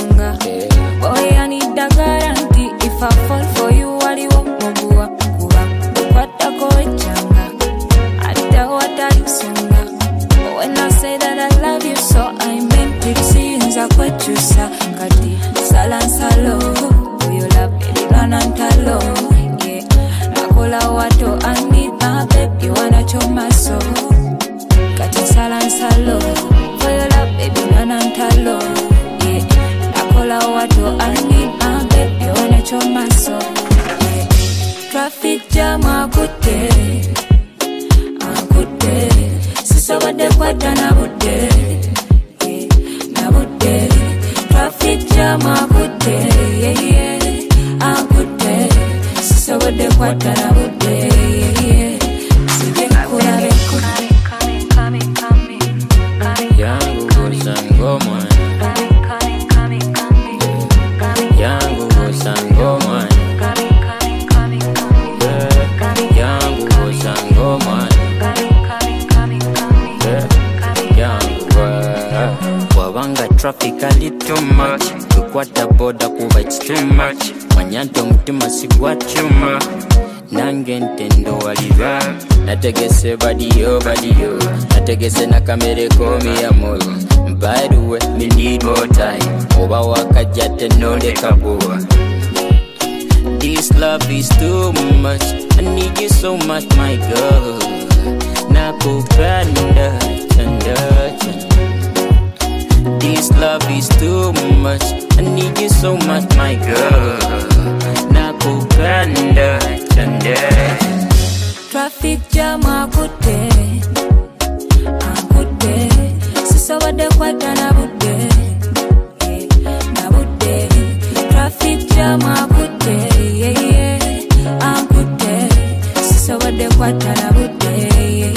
changa. Boy, I need a guarantee. If I fall for you, what you want mugua kuba. What I go changa. I tell what I sunga. When I say that I love you, so I meant it. Since I quit you, kati salan salo. You love baby, nanantalo. Yeah, nakola wato I need my baby, wanna show my soul. Kati salan salo. For your love, baby, nanantalo. Yeah, nakola wato I need my baby, wanna show my soul. Yeah, traffic jam akute. Sisabade kwata na bude, na bude. Traffic jam akute, akute. Sisabade kwata na bude, sije kurabe coming. Yangu gosango mwana, yangu gosango mwana, yangu gosango mwana. Wabanga traffic a little much. Tukwata boda kuba it's too much. Wanyanto mtima sigwa chuma. Nange ntendo waliva. Nategese badiyo. Nategese na kamere komi ya moyo. By the way, me need more time. Oba wakajate nole kabua. This love is too much. I need you so much, my girl. Nakupenda, tanda. This love is too much. I need you so much, my girl. Nakupenda, tanda. Traffic jam akute. Sisabade kwata na bude, na bude. Traffic jam akute, akute. Sisabade kwata na bude,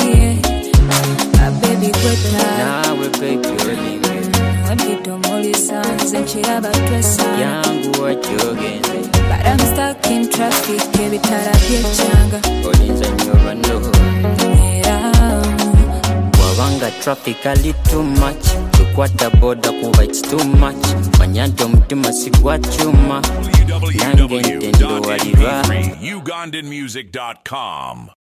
baby kweta. Nawe baby olinge. Wabito molisa nze nchiraba twesa. Yangu wachogenze. But I'm stuck in traffic, ebitala byechanga. Olinza nyoba no. Wabanga traffic a little much. Tukwata boda kuba it's too much. Wanyanto mtima sigwa chuma. Nange ntendo waliva. www.ugandanmusic.com